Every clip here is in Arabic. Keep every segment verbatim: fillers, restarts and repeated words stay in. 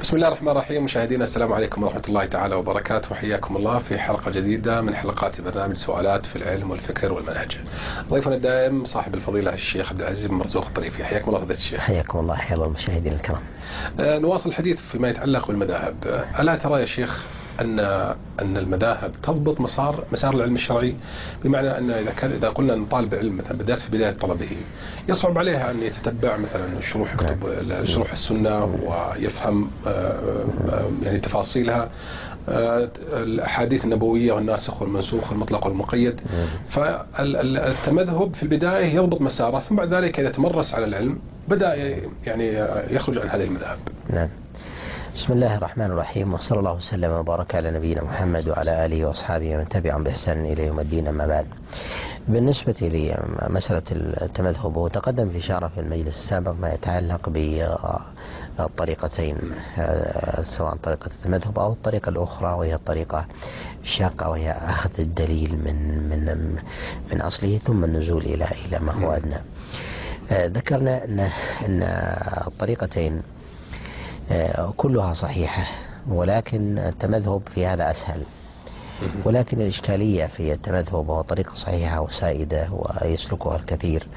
بسم الله الرحمن الرحيم. مشاهدينا السلام عليكم ورحمة الله تعالى وبركاته، وحياكم الله في حلقة جديدة من حلقات برنامج سؤالات في العلم والفكر والمنهج. ضيفنا الدائم صاحب الفضيلة الشيخ عبد العزيز بن مرزوق الطريفي، حياكم الله فضيلة الشيخ. حياكم الله. حيا الله المشاهدين الكرام. آه نواصل الحديث فيما يتعلق بالمذاهب. آه ألا ترى يا شيخ أن أن المذاهب تضبط مسار مسار العلم الشرعي؟ بمعنى أن إذا كان إذا قلنا أن طالب العلم مثلا بدأت في بداية طلبه يصعب عليه أن يتتبع مثلا شروح كتب شروح السنة ويفهم يعني تفاصيلها، الأحاديث النبوية والناسخ والمنسوخ والمطلق والمقيد. فالتمذهب في البداية يضبط مساره، ثم بعد ذلك إذا تمرس على العلم بدأ يعني يخرج عن هذه المذاهب. نعم. بسم الله الرحمن الرحيم، وصلى الله وسلم وبارك على نبينا محمد وعلى آله وأصحابه ومن تبعهم بإحسان إلى يوم الدين. أما بعد، بالنسبة لمسألة التمذهب وتقدم الإشارة في المجلس السابق ما يتعلق بالطريقتين، سواء طريقة التمذهب أو الطريقة الأخرى وهي الطريقة الشاقة وهي أخذ الدليل من من من أصله ثم النزول إلى إلى ما هو أدنى. ذكرنا أن أن الطريقتين كلها صحيحة، ولكن التمذهب في هذا أسهل. ولكن الإشكالية في التمذهب هو طريقة صحيحة وسائدة ويسلكها الكثير،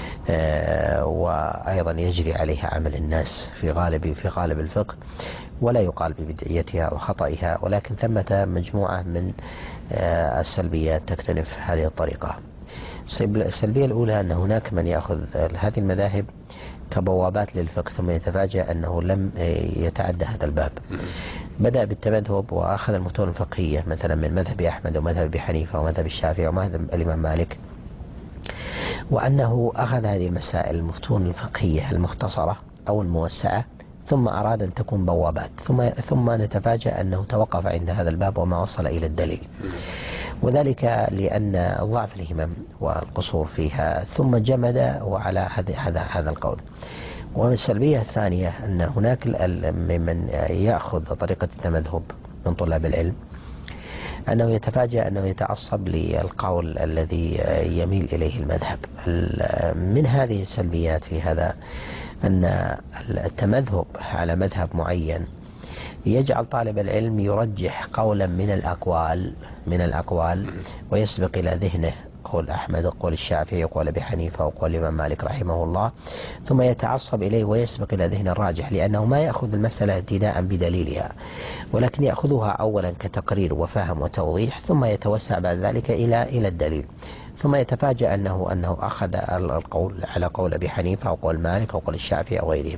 وأيضا يجري عليها عمل الناس في غالب في غالب الفقه، ولا يقال ببدعيتها وخطئها، ولكن ثمة مجموعة من السلبيات تكتنف هذه الطريقة. السلبية الأولى أن هناك من يأخذ هذه المذاهب كبوابات للفقه ثم يتفاجأ أنه لم يتعدى هذا الباب. بدأ بالتمذهب وأخذ المتون الفقهية مثلا من مذهب أحمد ومذهب أبي حنيفة ومذهب الشافعي ومذهب الإمام مالك، وأنه أخذ هذه المسائل المتون الفقهية المختصرة أو الموسعة ثم أراد أن تكون بوابات، ثم ثم نتفاجأ أنه توقف عند هذا الباب وما وصل إلى الدليل، وذلك لأن ضعف الهمم والقصور فيها، ثم جمد وعلى هذا هذا هذا القول. والسلبية الثانية أن هناك ممن يأخذ طريقة التمذهب من طلاب العلم أنه يتفاجأ أنه يتعصب للقول الذي يميل إليه المذهب. من هذه السلبيات في هذا أن التمذهب على مذهب معين يجعل طالب العلم يرجح قولا من الأقوال من الأقوال ويسبق إلى ذهنه قول أحمد وقول الشافعي وقول أبي حنيفة وقول الإمام مالك رحمه الله، ثم يتعصب إليه ويسبق إلى ذهن الراجح، لأنه ما يأخذ المسألة ابتداء بدليلها، ولكن يأخذها أولا كتقرير وفهم وتوضيح، ثم يتوسع بعد ذلك إلى إلى الدليل، ثم يتفاجأ أنه أنه أخذ القول على قول أبي حنيفة وقول مالك وقول الشافعي أو غيرهم.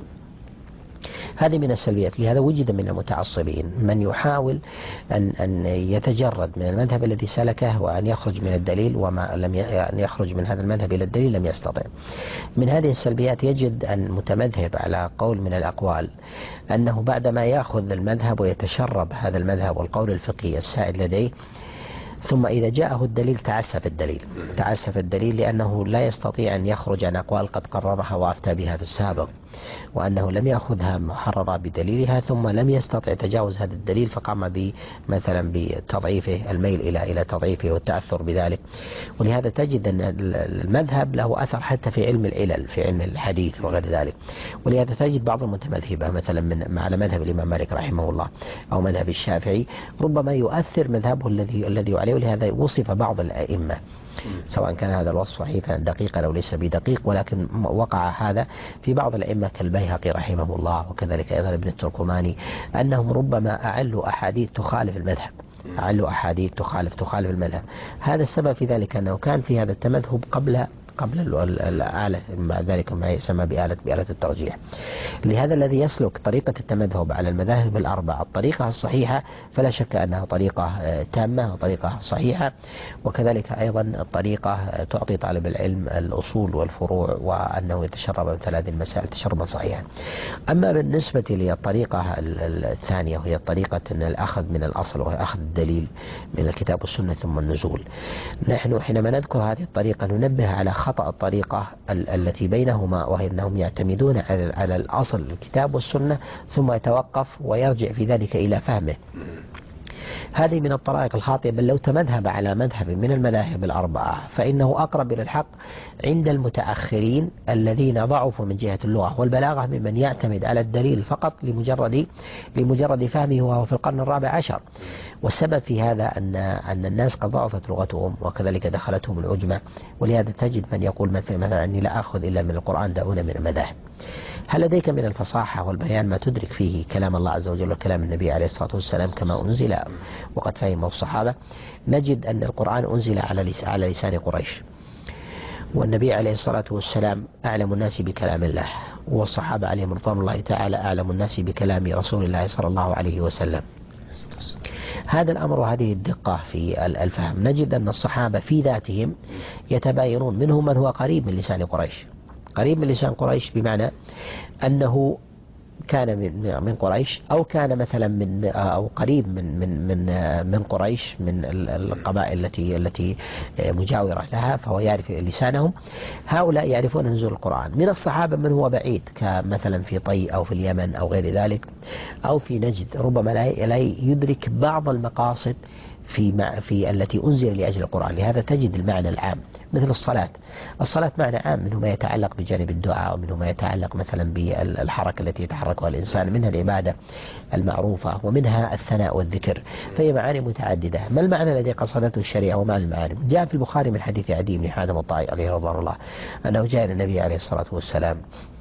هذه من السلبيات. لهذا وجد من المتعصبين من يحاول أن أن يتجرد من المذهب الذي سلكه وأن يخرج من الدليل، وما لم أن يخرج من هذا المذهب إلى الدليل لم يستطع. من هذه السلبيات يجد أن متمذهب على قول من الأقوال أنه بعدما يأخذ المذهب ويتشرب هذا المذهب والقول الفقهي السائد لديه، ثم إذا جاءه الدليل تعسف الدليل تعسف الدليل لأنه لا يستطيع أن يخرج عن أقوال قد قررها وأفتى بها في السابق، وأنه لم يأخذها محررة بدليلها، ثم لم يستطع تجاوز هذا الدليل فقام مثلا بتضعيفه، الميل إلى إلى تضعيفه والتأثر بذلك. ولهذا تجد أن المذهب له أثر حتى في علم العلل، في علم الحديث وغير ذلك. ولهذا تجد بعض المتمذهبة مثلا من على مذهب الإمام مالك رحمه الله أو مذهب الشافعي ربما يؤثر مذهبه الذي الذي عليه. ولهذا وصف بعض الأئمة، سواء كان هذا الوصف صحيحا دقيقا أو ليس بدقيق، ولكن وقع هذا في بعض الأئمة كالبيهقي رحمه الله وكذلك أيضا ابن التركماني، أنهم ربما أعلوا أحاديث تخالف المذهب أعلوا أحاديث تخالف تخالف المذهب. هذا السبب في ذلك أنه كان في هذا التمذهب قبل قبل الآلة، مع ذلك ما يسمى بآلة بآلة الترجيح. لهذا الذي يسلك طريقة التمذهب على المذاهب الأربعة الطريقة الصحيحة فلا شك أنها طريقة تامة وطريقة صحيحة، وكذلك أيضا الطريقة تعطي طالب العلم الأصول والفروع وأنه يتشرب مثل هذه المسائل تشربا صحيحا. أما بالنسبة للطريقة الثانية وهي طريقة الأخذ من الأصل وهي أخذ الدليل من الكتاب والسنة ثم النزول، نحن حينما نذكر هذه الطريقة ننبه على خطأ الطريقة التي بينهما، وهي أنهم يعتمدون على الأصل الكتاب والسنة ثم يتوقف ويرجع في ذلك إلى فهمه. هذه من الطرائق الخاطئة، بل لو تمذهب على مذهب من المذاهب الأربعة فإنه أقرب إلى الحق عند المتأخرين الذين ضعفوا من جهة اللغة والبلاغة ممن يعتمد على الدليل فقط لمجرد لمجرد فهمه وهو في القرن الرابع عشر. والسبب في هذا أن أن الناس قد ضعفت لغتهم وكذلك دخلتهم العجمة، ولهذا تجد من يقول مثلا مثلا أني لا أخذ إلا من القرآن دعونا من المذاهب. هل لديك من الفصاحة والبيان ما تدرك فيه كلام الله عز وجل وكلام النبي عليه الصلاة والسلام كما أنزل وقد فهمه الصحابة؟ نجد أن القرآن أنزل على على لسان قريش، والنبي عليه الصلاة والسلام أعلم الناس بكلام الله، والصحابة عليهم رضوان الله تعالى أعلم الناس بكلام رسول الله صلى الله عليه وسلم. هذا الأمر وهذه الدقة في الفهم، نجد أن الصحابة في ذاتهم يتباينون، منهم من هو قريب من لسان قريش، قريب من لسان قريش بمعنى أنه كان من من قريش أو كان مثلا من أو قريب من من من من قريش من القبائل التي التي مجاورة لها، فهو يعرف لسانهم. هؤلاء يعرفون نزول القرآن. من الصحابة من هو بعيد كمثلا في طي أو في اليمن أو غير ذلك أو في نجد، ربما لا يدرك بعض المقاصد في مع في التي أنزل لأجل القرآن. لهذا تجد المعنى العام مثل الصلاة، الصلاة معنى عام، منه ما يتعلق بجانب الدعاء ومنه ما يتعلق مثلا بالحركة التي يتحركها الإنسان، منها العبادة المعروفة ومنها الثناء والذكر، فهي معاني متعددة. ما المعنى الذي قصدته الشريعة وما المعاني؟ جاء في البخاري من حديث عدي بن حاتم الطائي عليه رضوان الله أنه جاء إلى النبي عليه الصلاة والسلام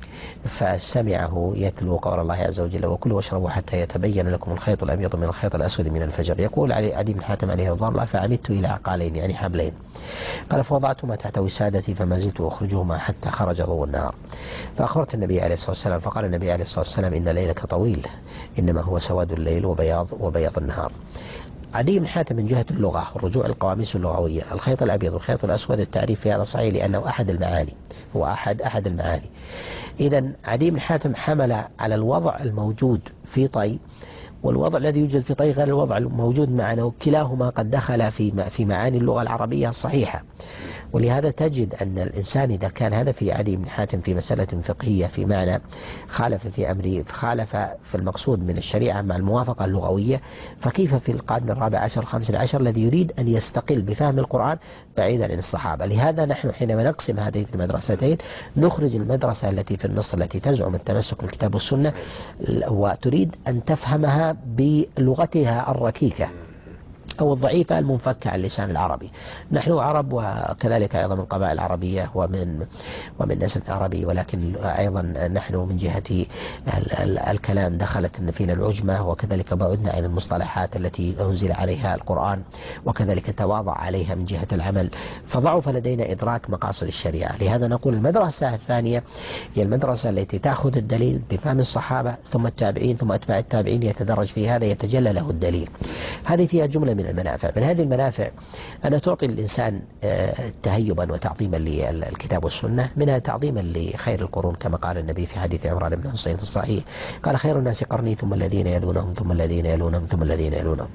فسمعه يتلو قول الله عز وجل وكلوا واشربوا حتى يتبين لكم الخيط الأبيض من الخيط الأسود من الفجر. يقول علي عدي بن حاتم عليه رضوان الله فعمدت إلى عقالين يعني حبلين، قال فوضعتهما تحت وسادتي فما زلت أخرجهما حتى خرج ضوء النهار، فأخبرت النبي عليه الصلاة والسلام فقال النبي عليه الصلاة والسلام إن ليلك طويل إنما هو سواد الليل وبياض وبياض النهار. عدي بن حاتم من جهة اللغة والرجوع القواميس اللغوية، الخيط الأبيض والخيط الأسود التعريف في هذا صحيح لأنه أحد المعاني، هو أحد أحد المعاني. إذا عدي بن حاتم حمل على الوضع الموجود في طي والوضع الذي يوجد في طي غير الوضع الموجود معنا، وكلاهما قد دخل في في معاني اللغة العربية الصحيحة. ولهذا تجد أن الإنسان إذا كان هذا في عدي بن حاتم في مسألة فقهية في معنى خالف في أمره خالف في المقصود من الشريعة مع الموافقة اللغوية، فكيف في القرن الرابع عشر الخامس عشر الذي يريد أن يستقل بفهم القرآن بعيدا عن الصحابة؟ لهذا نحن حينما نقسم هذه المدرستين نخرج المدرسة التي في النص التي تزعم التمسك بالكتاب والسنة وتريد أن تفهمها بلغتها الركيكة أو الضعيفة المنفكة عن اللسان العربي. نحن عرب وكذلك أيضا من قبائل عربية ومن ومن نسل عربي، ولكن أيضا نحن من جهة الكلام دخلت فينا العجمة، وكذلك بعدنا عن المصطلحات التي أنزل عليها القرآن وكذلك تواضع عليها من جهة العمل، فضعف لدينا إدراك مقاصد الشريعة. لهذا نقول المدرسة الثانية هي المدرسة التي تأخذ الدليل بفهم الصحابة ثم التابعين ثم أتباع التابعين، يتدرج في هذا يتجلى له الدليل. هذه فيها جملة من المنافع. من هذه المنافع أن تعطي الإنسان تهيبا وتعظيما للكتاب والسنة، منها تعظيما لخير القرون كما قال النبي في حديث عمران بن حسين في الصحيح، قال خير الناس قرني ثم الذين يلونهم ثم الذين يلونهم ثم الذين يلونهم.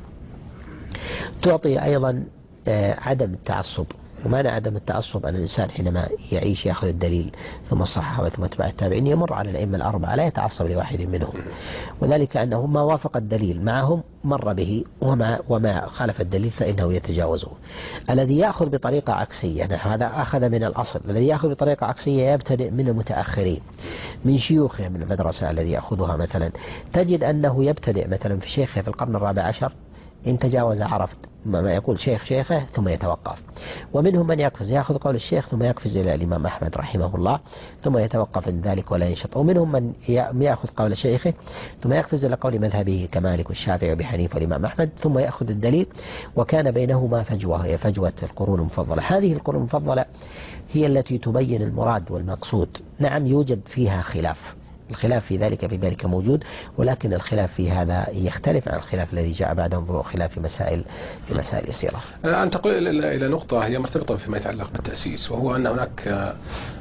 تعطي أيضا عدم التعصب، ومعنى عدم التعصب أن الإنسان حينما يعيش يأخذ الدليل ثم الصحابة ثم أتباع التابعين يمر على الأئمة الأربعة لا يتعصب لواحد منهم، وذلك أنه ما وافق الدليل معهم مر به، وما وما خالف الدليل فإنه يتجاوزه. الذي يأخذ بطريقة عكسية، هذا أخذ من الأصل، الذي يأخذ بطريقة عكسية يبتدئ من المتأخرين من شيوخه من المدرسة الذي يأخذها، مثلا تجد أنه يبتدئ مثلا في شيخه في القرن الرابع عشر إن تجاوز عرفت ما يقول شيخ شيخه ثم يتوقف، ومنهم من يقفز يأخذ قول الشيخ ثم يقفز إلى الإمام أحمد رحمه الله ثم يتوقف عند ذلك ولا ينشط، ومنهم من يأخذ قول شيخه ثم يقفز إلى قول مذهبه كمالك والشافعي وأبي حنيفة والإمام أحمد ثم يأخذ الدليل، وكان بينهما فجوة هي فجوة القرون المفضلة. هذه القرون المفضلة هي التي تبين المراد والمقصود. نعم يوجد فيها خلاف، الخلاف في ذلك في ذلك موجود، ولكن الخلاف في هذا يختلف عن الخلاف الذي جاء بعده، خلاف في مسائل في مسائل يسيرة. أنتقل إلى نقطة هي مرتبطة فيما يتعلق بالتأسيس، وهو أن هناك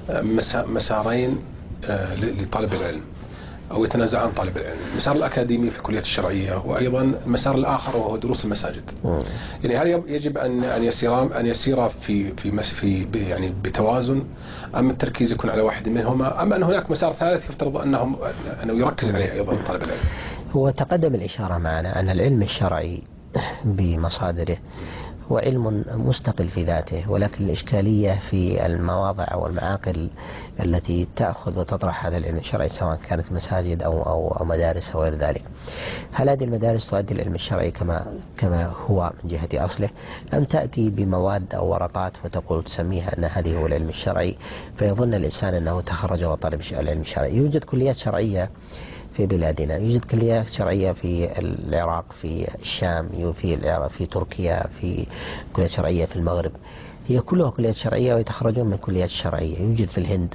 مسارين لطالب العلم أو يتنازعان طالب العلم، المسار الأكاديمي في الكلية الشرعية، وأيضا المسار الآخر وهو دروس المساجد. م. يعني هل يجب أن أن يسير أن يسير في في في يعني بتوازن، أم التركيز يكون على واحد منهما، أم أن هناك مسار ثالث يفترض أنهم أنه يركز عليه أيضا طالب العلم؟ هو تقدم الإشارة معنا أن العلم الشرعي بمصادره، هو علم مستقل في ذاته، ولكن الإشكالية في المواضع والمعاقل التي تأخذ وتطرح هذا العلم الشرعي، سواء كانت مساجد أو, أو, أو مدارس أو غير ذلك. هل هذه المدارس تؤدي العلم الشرعي كما, كما هو من جهة أصله، أم تأتي بمواد أو ورقات وتقول تسميها أن هذه هو العلم الشرعي، فيظن الإنسان أنه تخرج وطلب العلم الشرعي؟ يوجد كليات شرعية في بلادنا، يوجد كليات شرعية في العراق، في الشام، في العراق، في تركيا، في كليات شرعية في المغرب، هي كلها كليات شرعية ويتخرجون من كليات شرعية. يوجد في الهند.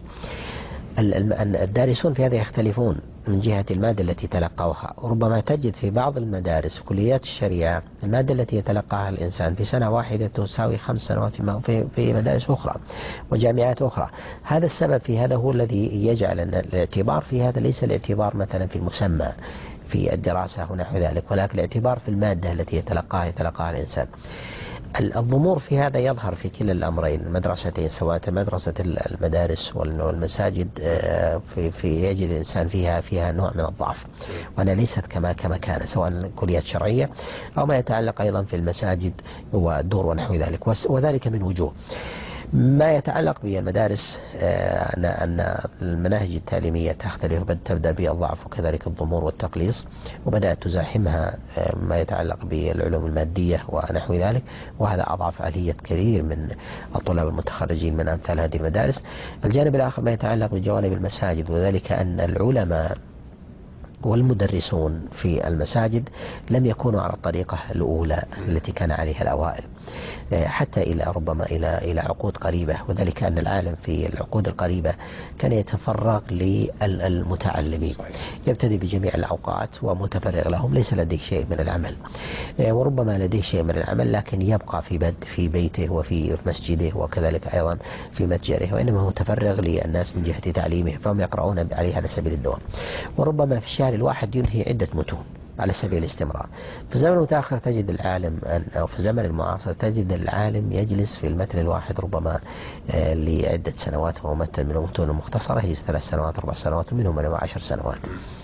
الدارسون في هذا يختلفون من جهة المادة التي تلقوها. ربما تجد في بعض المدارس في كليات الشريعة المادة التي يتلقاها الإنسان في سنة واحدة تساوي خمس سنوات في في مدارس أخرى وجامعات أخرى. هذا السبب في هذا هو الذي يجعل أن الاعتبار في هذا ليس الاعتبار مثلا في المسمى في الدراسة ونحو ذلك، ولكن الاعتبار في المادة التي يتلقاها يتلقاها الإنسان. الضمور في هذا يظهر في كلا الأمرين، المدرستين، سواء مدرسة المدارس والمساجد، في, في يجد الإنسان فيها فيها نوع من الضعف، وأنا ليست كما كما كان، سواء كليات شرعية أو ما يتعلق أيضا في المساجد والدور ونحو ذلك، وذلك من وجوه. ما يتعلق بالمدارس أن أن المناهج التعليمية تختلف، تبدأ بالضعف وكذلك الضمور والتقليص، وبدأت تزاحمها ما يتعلق بالعلوم المادية ونحو ذلك، وهذا أضعف آلية كثير من الطلاب المتخرجين من أمثال هذه المدارس. الجانب الآخر ما يتعلق بجوانب المساجد، وذلك أن العلماء والمدرسون في المساجد لم يكونوا على الطريقة الأولى التي كان عليها الأوائل، حتى إلى ربما إلى إلى عقود قريبة، وذلك أن العالم في العقود القريبة كان يتفرغ للمتعلمين، يبتدي بجميع الأوقات ومتفرغ لهم، ليس لديه شيء من العمل، وربما لديه شيء من العمل لكن يبقى في بد في بيته وفي مسجده وكذلك أيضا في متجره، وإنما هو متفرغ للناس من جهة تعليمه، فهم يقرؤون عليه على سبيل الدوام، وربما في الشهر الواحد ينهي عدة متون على سبيل الاستمرار. في الزمن المتأخر تجد العالم أو في الزمن المعاصر تجد العالم يجلس في المتن الواحد ربما لعدة سنوات، ومتن من المتون المختصرة هي ثلاث سنوات أربع سنوات ومنهم من عشر سنوات.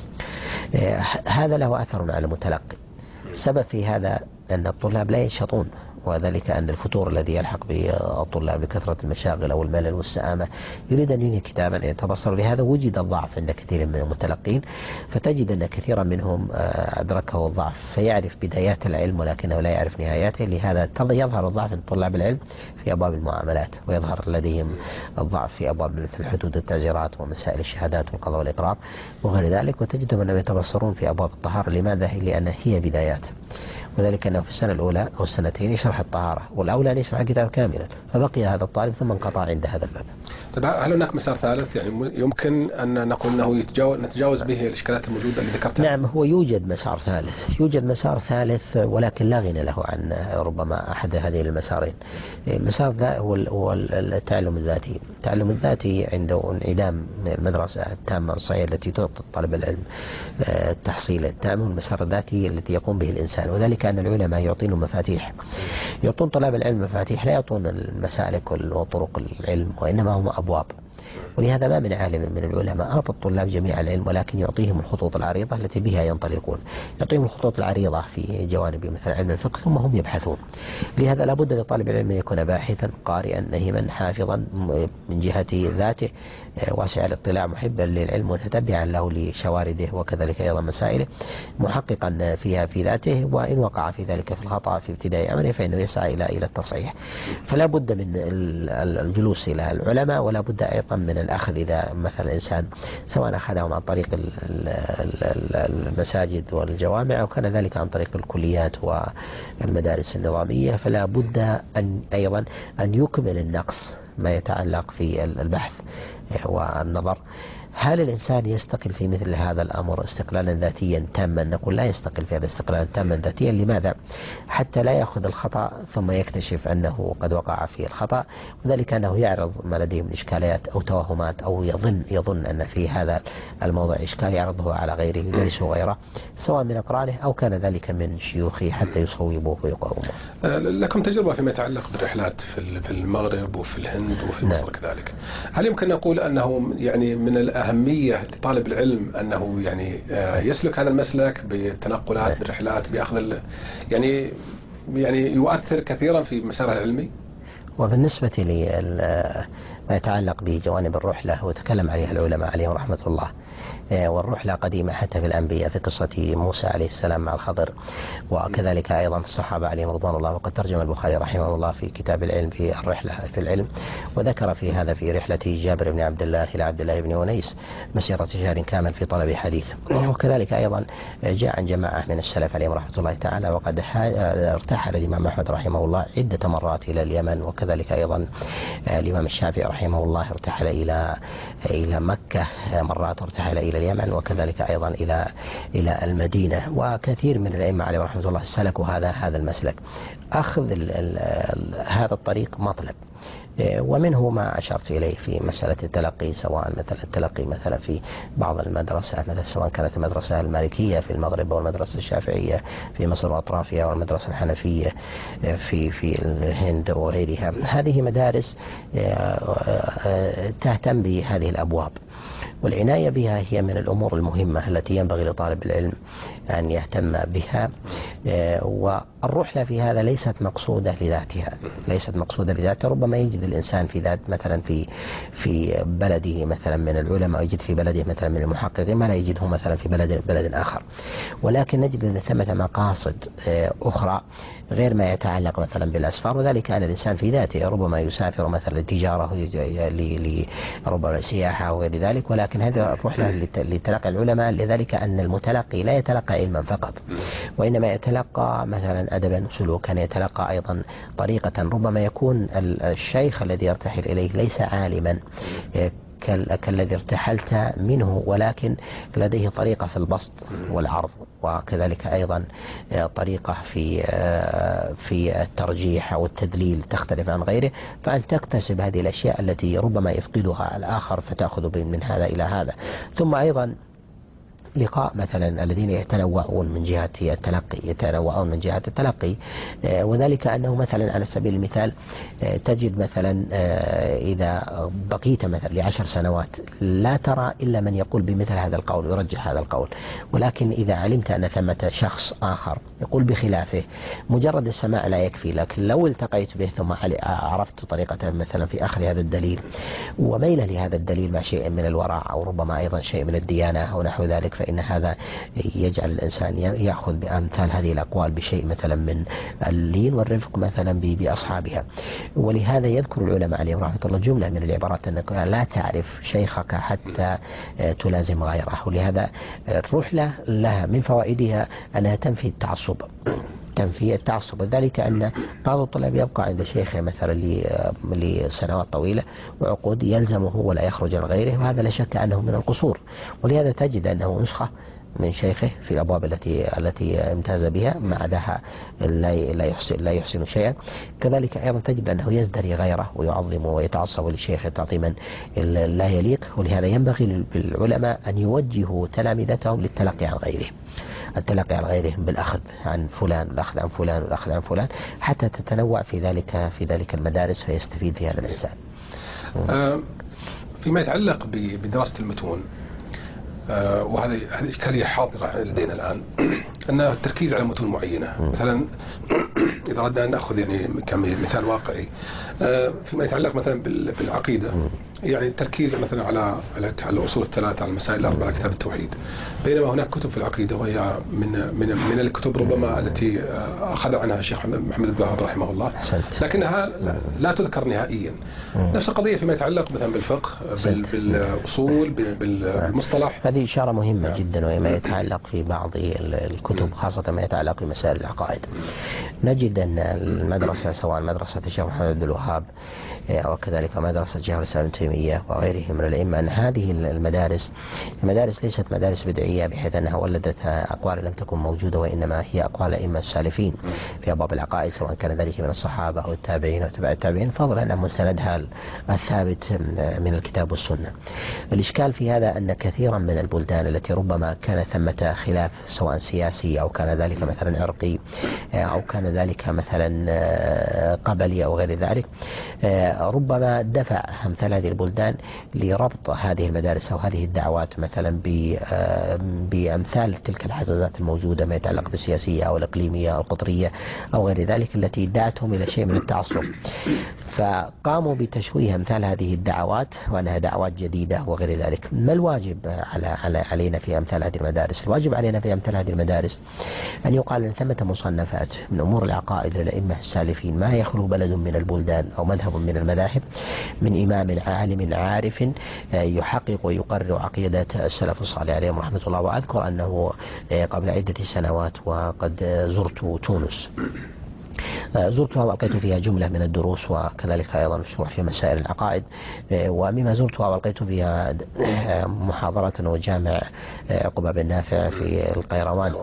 هذا له أثر على المتلقي. السبب في هذا أن الطلاب لا ينشطون، وذلك أن الفتور الذي يلحق بالطلاب بكثرة المشاغل أو الملل والسآمة يريد أن ينهي كتابا يتبصر. لهذا وجد الضعف عند كثير من المتلقين، فتجد أن كثيرا منهم أدركه الضعف فيعرف بدايات العلم ولكنه لا يعرف نهاياته. لهذا يظهر الضعف عند طلاب العلم في أبواب المعاملات، ويظهر لديهم الضعف في أبواب مثل حدود التعزيرات ومسائل الشهادات والقضاء والإقرار وغير ذلك، وتجدهم أنهم يتبصرون في أبواب الطهارة. لماذا؟ لأن هي بدايات، وذلك أنه في السنة الأولى أو السنتين يشرح الطهارة، والأولى أن يشرح الكتاب كاملا، فبقي هذا الطالب ثم انقطع عند هذا الباب. طيب هل هناك مسار ثالث يعني يمكن أن نقول أنه يتجاوز نتجاوز به الإشكالات الموجودة اللي ذكرتها؟ نعم، هو يوجد مسار ثالث، يوجد مسار ثالث ولكن لا غنى له عن ربما أحد هذه المسارين. المسار ذا هو التعلم الذاتي. التعلم الذاتي عنده انعدام المدرسة التامة الصحيحة التي تعطي طالب العلم التحصيل التام، والمسار الذاتي الذي يقوم به الإنسان، وذلك أن العلماء يعطون مفاتيح، يعطون طلاب العلم مفاتيح، لا يعطون المسالك وطرق العلم، وإنما هم أبواب. ولهذا ما من عالم من العلماء أعطى الطلاب جميع العلم، ولكن يعطيهم الخطوط العريضة التي بها ينطلقون، يعطيهم الخطوط العريضة في جوانب مثل علم الفقه ثم هم يبحثون. لهذا لابد لطالب العلم أن يكون باحثا قارئا نهما حافظا من جهة ذاته، واسع الاطلاع، محبا للعلم، متتبعا له لشوارده وكذلك أيضا مسائله، محققا فيها في ذاته، وإن وقع في ذلك في الخطأ في ابتداء أمره فإنه يسعى إلى إلى التصحيح. فلا بد من الجلوس إلى العلماء، ولا بد أيضا من الأخذ إذا مثلا الإنسان سواء أخذهم عن طريق المساجد والجوامع أو كان ذلك عن طريق الكليات والمدارس النظامية، فلا بد أن أيضا أن يكمل النقص ما يتعلق في البحث والنظر. هل الإنسان يستقل في مثل هذا الأمر استقلالا ذاتيا تاما؟ نقول لا يستقل في هذا استقلالا تاما ذاتيا. لماذا؟ حتى لا يأخذ الخطأ ثم يكتشف أنه قد وقع في الخطأ، وذلك أنه يعرض ما لديه من إشكاليات أو توهمات، أو يظن يظن أن في هذا الموضوع إشكال يعرضه على غيره يدرسه غيره، سواء من أقرانه أو كان ذلك من شيوخه حتى يصوبوه ويقاوموه. لكم تجربة فيما يتعلق بالرحلات في المغرب وفي الهند وفي مصر كذلك. هل يمكن نقول أنه يعني من أهمية لطالب العلم أنه يعني يسلك هذا المسلك بالتنقلات بالرحلات بأخذ يعني يعني يؤثر كثيرا في مساره العلمي؟ وبالنسبة لما يتعلق بجوانب الرحلة وتكلم عليها العلماء عليهم رحمة الله، والرحلة قديمة حتى في الأنبياء في قصة موسى عليه السلام مع الخضر، وكذلك أيضا في الصحابة عليهم رضوان الله. وقد ترجم البخاري رحمه الله في كتاب العلم في الرحلة في العلم، وذكر في هذا في رحلة جابر بن عبد الله إلى عبد الله بن أنيس مسيرة شهر كامل في طلب حديث. وكذلك أيضا جاء عن جماعة من السلف عليهم رحمة الله تعالى، وقد ارتحل الإمام أحمد رحمه الله عدة مرات إلى اليمن، وكذلك أيضا الإمام الشافعي رحمه الله ارتحل إلى إلى مكة مرات، ارتحل إلى اليمن، وكذلك أيضا إلى إلى المدينة. وكثير من الأئمة عليهم رحمة الله سلكوا هذا هذا المسلك. أخذ ال ال هذا الطريق مطلب، ومنه ما أشرت إليه في مسألة التلقي، سواء مثلا التلقي مثلا في بعض المدرسة مثلا سواء كانت المدرسة المالكية في المغرب أو المدرسة الشافعية في مصر وأطرافها أو المدرسة الحنفية في في الهند وغيرها. هذه مدارس تهتم بهذه الأبواب، والعناية بها هي من الأمور المهمة التي ينبغي لطالب العلم أن يهتم بها. والرحلة في هذا ليست مقصودة لذاتها، ليست مقصودة لذاتها. ربما يجد الإنسان في ذات مثلا في في بلده مثلا من العلماء، يجد في بلده مثلا من المحققين ما لا يجده مثلا في بلد بلد آخر، ولكن نجد أن ثمة مقاصد أخرى غير ما يتعلق مثلا بالأسفار، وذلك أن الإنسان في ذاته ربما يسافر مثلا للتجارة لربما السياحة أو غير ذلك، ولكن هذه الرحلة لتلقي العلماء، لذلك أن المتلقي لا يتلقى علما فقط، وإنما يتلقى مثلا أدبا وسلوكا، يتلقى أيضا طريقة. ربما يكون الشيخ الذي يرتحل إليه ليس عالما كالذي ارتحلت منه، ولكن لديه طريقة في البسط والعرض، وكذلك أيضا طريقة في في الترجيح أو التدليل تختلف عن غيره، فأن تكتسب هذه الأشياء التي ربما يفقدها الآخر فتأخذ من هذا إلى هذا. ثم أيضا لقاء مثلا الذين يتنوعون من جهة التلقي، يتنوعون من جهة التلقي، وذلك أنه مثلا على سبيل المثال تجد مثلا إذا بقيت مثلا لعشر سنوات لا ترى إلا من يقول بمثل هذا القول ويرجح هذا القول، ولكن إذا علمت أن ثمة شخص آخر يقول بخلافه مجرد السماع لا يكفي لك، لو التقيت به ثم عرفت طريقته مثلا في أخذ هذا الدليل وميل لهذا الدليل مع شيء من الورع أو ربما أيضا شيء من الديانة أو نحو ذلك، فإن هذا يجعل الإنسان يأخذ بأمثال هذه الأقوال بشيء مثلا من اللين والرفق مثلا بأصحابها. ولهذا يذكر العلماء عليهم رحمة الله جملة من العبارات أنك لا تعرف شيخك حتى تلازم غيره. ولهذا الرحلة لها من فوائدها أنها تنفي التعصب، تنفي التعصب، وذلك أن بعض الطلاب يبقى عند شيخه مثلا لسنوات طويلة وعقود يلزمه ولا يخرج عن غيره، وهذا لا شك أنه من القصور. ولهذا تجد أنه نسخة من شيخه في الأبواب التي التي امتاز بها ما عداها لا يحسن لا يحسن شيئا. كذلك أيضا تجد أنه يزدري غيره ويعظم ويتعصب للشيخ تعظيما لا يليق. ولهذا ينبغي للعلماء أن يوجهوا تلامذتهم للتلقي عن غيره، التلقي عن غيرهم بالأخذ عن فلان والأخذ عن فلان والأخذ عن فلان، حتى تتنوع في ذلك في ذلك المدارس فيستفيد فيها الإنسان. فيما يتعلق بدراسة المتون، وهذه هذه إشكالية حاضرة لدينا الآن، أن التركيز على متون معينة. مثلا إذا أردنا أن نأخذ يعني كمثال واقعي فيما يتعلق مثلا بالعقيدة، يعني التركيز مثلا على على الأصول الثلاثة، على المسائل الأربعة، على كتاب التوحيد، بينما هناك كتب في العقيدة وهي من من من الكتب ربما التي أخذ عنها الشيخ محمد بن الوهاب رحمه الله، لكنها لا تذكر نهائيا. نفس القضية فيما يتعلق مثلا بالفقه، بالأصول، بالمصطلح. هذه إشارة مهمة جدا، وما يتعلق في بعض الكتب خاصة ما يتعلق بمسائل العقائد. نجد أن المدرسة سواء مدرسة الشيخ محمد بن الوهاب وكذلك مدرسة شيخ الإسلام ابن تيمية وغيرهم من الأئمة، أن هذه المدارس المدارس ليست مدارس بدعية بحيث أنها ولدت أقوال لم تكن موجودة، وإنما هي أقوال الأئمة السالفين في أبواب العقائد، سواء كان ذلك من الصحابة أو التابعين أو تبع التابعين، فضلا عن مستندها الثابت من الكتاب والسنة. الإشكال في هذا أن كثيرا من البلدان التي ربما كان ثمة خلاف سواء سياسي أو كان ذلك مثلا عرقي أو كان ذلك مثلا قبلي أو غير ذلك، ربما دفع أمثال هذه البلدان لربط هذه المدارس أو هذه الدعوات مثلا بأمثال تلك الحزازات الموجودة ما يتعلق بالسياسية أو الإقليمية أو القطرية أو غير ذلك التي دعتهم إلى شيء من التعصب. فقاموا بتشويه أمثال هذه الدعوات وأنها دعوات جديدة وغير ذلك. ما الواجب على على علينا في أمثال هذه المدارس؟ الواجب علينا في أمثال هذه المدارس أن يقال أن ثمة مصنفات من أمور العقائد للأئمة السالفين ما يخلو بلد من البلدان أو مذهب من المذاهب من إمام عالم عارف يحقق ويقرر عقيدة السلف الصالح عليهم رحمة الله. وأذكر أنه قبل عدة سنوات وقد زرت تونس، زرتها وألقيت فيها جملة من الدروس وكذلك أيضا مشروع في مسائل العقائد، ومما زرتها وألقيت فيها محاضرة وجامع قبة بن نافع في القيروان،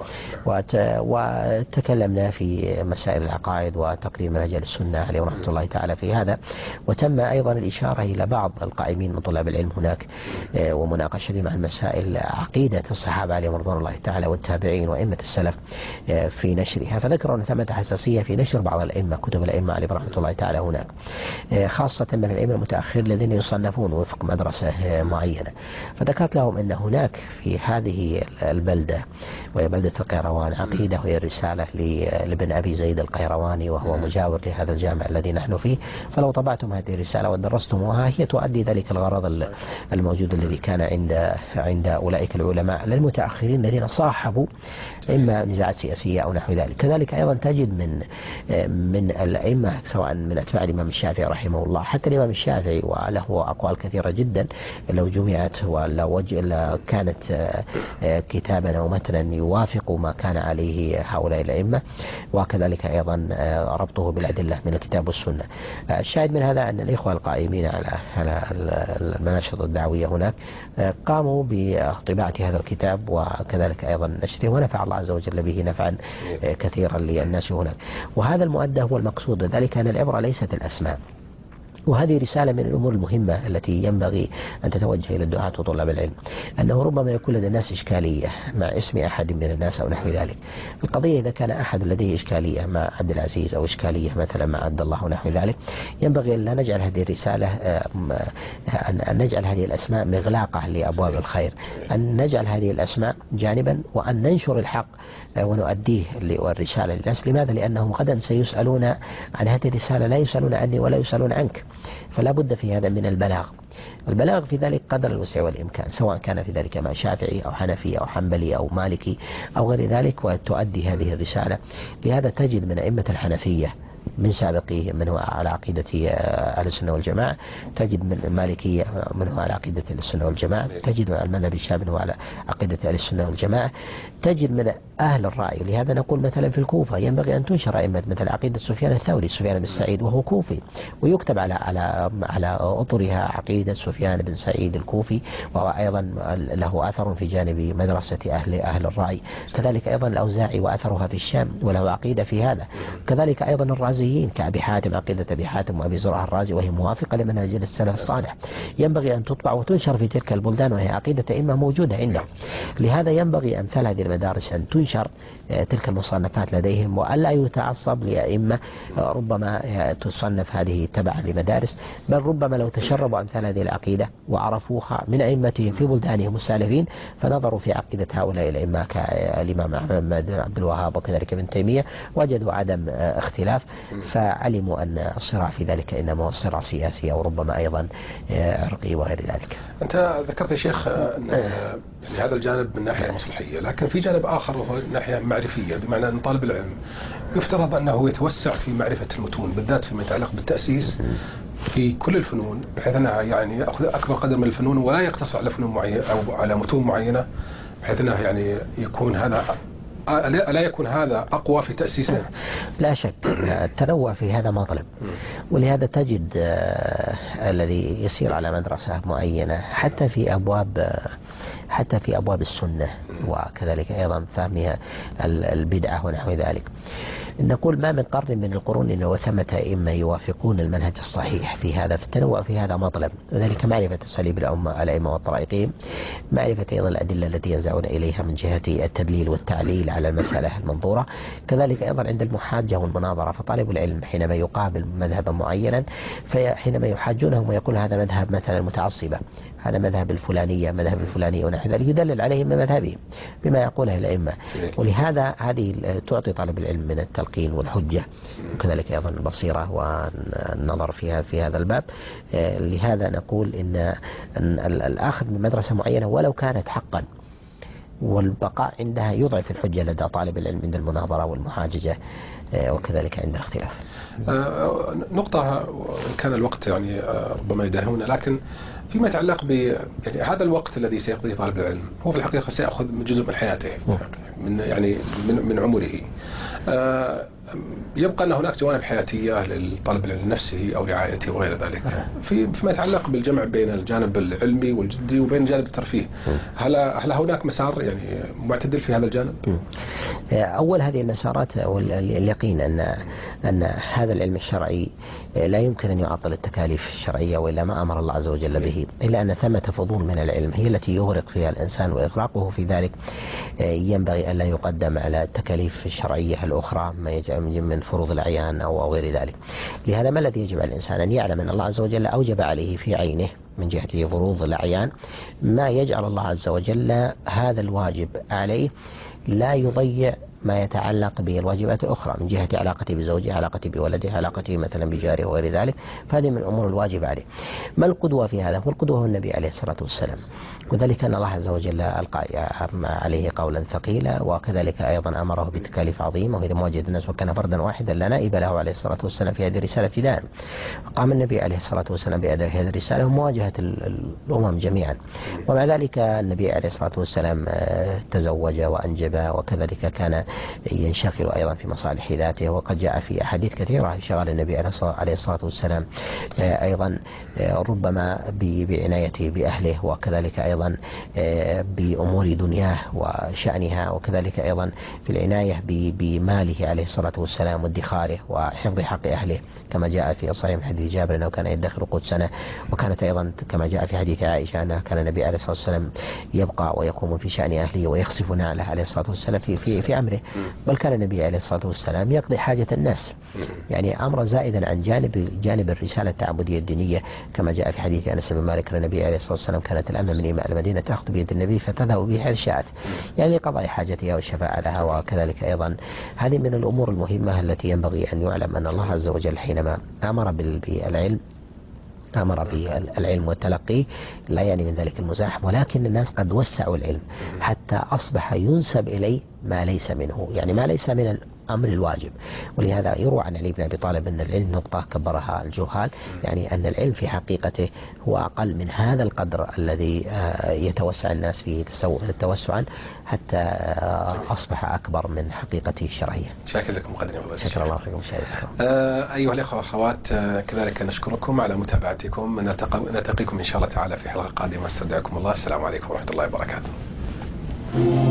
وتكلمنا في مسائل العقائد وتقرير منهج السنة عليه رحمة الله تعالى في هذا. وتم أيضا الإشارة إلى بعض القائمين من طلاب العلم هناك ومناقشة مع المسائل عقيدة الصحابة عليهم رضوان الله تعالى والتابعين وأئمة السلف في نشرها. فذكروا أن ثمة حساسية في نشر بعض الأئمة كتب الأئمة عليهم رحمة الله تعالى هناك، خاصة من الأئمة المتأخر الذين يصنفون وفق مدرسة معينة. فذكرت لهم أن هناك في هذه البلدة وهي بلدة القيروان عقيدة وهي الرسالة لابن أبي زيد القيرواني وهو مجاور لهذا الجامع الذي نحن فيه، فلو طبعتم هذه الرسالة ودرستموها هي تؤدي ذلك الغرض الموجود الذي كان عند عند أولئك العلماء للمتأخرين الذين صاحبوا إما نزاعات سياسية أو نحو ذلك. كذلك أيضا تجد من من الأئمة سواء من أتباع الإمام الشافعي رحمه الله، حتى الإمام الشافعي وله أقوال كثيرة جدا لو جمعت ولو كانت كتابا أو متنا يوافق ما كان عليه هؤلاء الأئمة، وكذلك أيضا ربطه بالأدلة من الكتاب والسنة. الشاهد من هذا أن الإخوة القائمين على على المناشط الدعوية هناك قاموا بطباعة هذا الكتاب وكذلك أيضا نشره، ونفع الله عز وجل به نفعا كثيرا للناس هناك. وهذا المؤدى هو المقصود، ذلك أن العبرة ليست الأسماء. وهذه رسالة من الأمور المهمة التي ينبغي أن تتوجه إلى الدعاة وطلاب العلم، أنه ربما يكون لدى الناس إشكالية مع اسم أحد من الناس أو نحو ذلك. القضية إذا كان أحد لديه إشكالية مع عبد العزيز أو إشكالية مثلا مع عبد الله ونحو ذلك، ينبغي أن لا نجعل هذه الرسالة أن نجعل هذه الأسماء مغلاقة لأبواب الخير، أن نجعل هذه الأسماء جانبا وأن ننشر الحق ونؤديه الرسالة للناس. لماذا؟ لأنهم غدا سيسألون عن هذه الرسالة، لا يسألون عني ولا يسألون عنك، فلا بد في هذا من البلاغ. البلاغ في ذلك قدر الوسع والإمكان، سواء كان في ذلك مع شافعي أو حنفي أو حنبلي أو مالكي أو غير ذلك، وتؤدي هذه الرسالة. لهذا تجد من أئمة الحنفية من سابقيه من هو على عقيدة أهل السنة والجماعة، تجد من المالكية من هو على عقيدة أهل السنة والجماعة، تجد من المذهب الشافعي من هو على عقيدة أهل السنة والجماعة، تجد من أهل الرأي. ولهذا نقول مثلا في الكوفة ينبغي أن تنشر أئمة مثل عقيدة سفيان الثوري، سفيان بن سعيد وهو كوفي، ويكتب على على على أطرها عقيدة سفيان بن سعيد الكوفي، وهو أيضا له أثر في جانب مدرسة أهل أهل الرأي. كذلك أيضا الأوزاعي وأثرها في الشام وله عقيدة في هذا. كذلك أيضا الرازيين كأبي حاتم، عقيدة أبي حاتم وأبي زرعة الرازي وهي موافقة لمنهج السلف الصالح، ينبغي أن تطبع وتنشر في تلك البلدان وهي عقيدة أئمة موجودة عندهم. لهذا ينبغي أمثال هذه المدارس أن تنشر تلك المصنفات لديهم، وألا يتعصب لأئمة ربما تصنف هذه تبعا لمدارس، بل ربما لو تشربوا أمثال هذه العقيدة وعرفوها من أئمتهم في بلدانهم السالفين، فنظروا في عقيدة هؤلاء الأئمة كالإمام أحمد عبد الوهاب وكذلك ابن تيمية، وجدوا عدم اختلاف، فعلموا أن الصراع في ذلك إنما هو صراع سياسي أو ربما أيضا عرقي وغير ذلك. أنت ذكرت يا شيخ أن يعني هذا الجانب من ناحية مصلحية، لكن في جانب آخر وهو ناحية معرفية، بمعنى أن طالب العلم يفترض أنه يتوسع في معرفة المتون بالذات فيما يتعلق بالتأسيس في كل الفنون، بحيث أنها يعني يأخذ أكبر قدر من الفنون ولا يقتصر على فنون معينة أو على متون معينة، بحيث أنه يعني يكون هذا ألا يكون هذا أقوى في تأسيسه؟ لا شك التنوع في هذا مطلب، ولهذا تجد الذي يسير على مدرسة معينة حتى في أبواب حتى في أبواب السنة وكذلك أيضا فهمها البدعة ونحو ذلك. نقول ما من قرن من القرون إنه وثمة أئمة يوافقون المنهج الصحيح في هذا، في التنوع في هذا مطلب، وذلك معرفة أساليب الأئمة وطرائقهم، معرفة أيضا الأدلة التي ينزعون إليها من جهة التدليل والتعليل على المسألة المنظورة. كذلك أيضا عند المحاجة والمناظرة، فطالب العلم حينما يقابل مذهبا معينا فحينما يحاجونهم ويقول هذا مذهب مثلا متعصبة، هذا مذهب الفلانية مذهب الفلانية ونحو ذلك، يدلل عليهم بمذهبه بما يقوله الأئمة. ولهذا هذه تعطي طالب العلم من التلقين والحجة، وكذلك أيضا البصيرة والنظر فيها في هذا الباب. لهذا نقول إن الأخذ من مدرسة معينة ولو كانت حقا والبقاء عندها يضعف الحجة لدى طالب العلم عند المناظرة والمحاججة وكذلك عند الاختلاف. آه نقطة كان الوقت يعني آه ربما يداهمنا، لكن فيما يتعلق ب يعني هذا الوقت الذي سيقضيه طالب العلم هو في الحقيقة سيأخذ من جزء من حياته من يعني من من عمره. آه يبقى أن هناك جوانب حياتية للطالب العلم نفسه أو رعايته وغير ذلك. في فيما يتعلق بالجمع بين الجانب العلمي والجدي وبين جانب الترفيه، هل هل هناك مسار يعني معتدل في هذا الجانب؟ أول هذه المسارات اليقين أن أن هذا العلم الشرعي لا يمكن أن يعطل التكاليف الشرعية وإلا ما أمر الله عز وجل به، إلا أن ثمة فضول من العلم هي التي يغرق فيها الإنسان، وإغراقه في ذلك ينبغي أن لا يقدم على التكاليف الشرعية الأخرى ما يجب من فروض الأعيان أو غير ذلك. لهذا ما الذي يجب على الإنسان أن يعلم أن الله عز وجل أوجب عليه في عينه من جهة فروض الأعيان ما يجعل الله عز وجل هذا الواجب عليه لا يضيع ما يتعلق بالواجبات الأخرى من جهة علاقته بزوجه، علاقته بولده، علاقته مثلا بجاره وغير ذلك، فهذه من الأمور الواجب عليه. ما القدوة في هذا؟ هو القدوة هو النبي عليه الصلاة والسلام، وذلك أن الله عز وجل ألقى عليه قولا ثقيلا، وكذلك أيضا أمره بتكاليف عظيمة، وإذا موجد الناس وكان فردا واحدا لا نائب له عليه الصلاة والسلام في هذه الرسالة ابتداء. قام النبي عليه الصلاة والسلام بأداء هذه الرسالة ومواجهة الأمم جميعا، ومع ذلك النبي عليه الصلاة والسلام تزوج وأنجب، وكذلك كان ينشغل أيضا في مصالح ذاته. وقد جاء في أحاديث كثيرة شغل النبي عليه الصلاة والسلام أيضا ربما بعنايته بأهله، وكذلك أيضا بأمور دنياه وشأنها، وكذلك أيضا في العناية بماله عليه الصلاة والسلام وادخاره وحفظ حق أهله، كما جاء في صحيح من حديث جابر أنه كان يدخر قوت سنة. وكانت أيضا كما جاء في حديث عائشة أنه كان النبي عليه الصلاة والسلام يبقى ويقوم في شأن أهله ويخسف نعله عليه الصلاة والسلام في, في, في أمره، بل كان النبي عليه الصلاة والسلام يقضي حاجة الناس، يعني أمر زائدا عن جانب جانب الرسالة التعبدية الدينية، كما جاء في حديث أنس بن مالك النبي عليه الصلاة والسلام كانت الأمة من إماء المدينة تأخذ بيد النبي فتذهب به حيث شاءت، يعني قضاء حاجتها والشفاعة لها. وكذلك أيضا هذه من الأمور المهمة التي ينبغي أن يعلم أن الله عز وجل حينما أمر بالعلم أمر بالعلم والتلقي لا يعني من ذلك المزاحم، ولكن الناس قد وسعوا العلم حتى أصبح ينسب إليه ما ليس منه، يعني ما ليس من الأمر الواجب. ولهذا يروى عن علي بن أبي طالب أن العلم نقطة كبرها الجهال، يعني أن العلم في حقيقته هو أقل من هذا القدر الذي يتوسع الناس فيه توسعا حتى أصبح أكبر من حقيقته الشرعية. شاكر لكم مقدمة. شكرا الله فيكم. آه أيها الأخوة والأخوات، آه كذلك نشكركم على متابعتكم. نلتقيكم إن شاء الله تعالى في حلقة قادمة. استودعكم الله. السلام عليكم ورحمة الله وبركاته.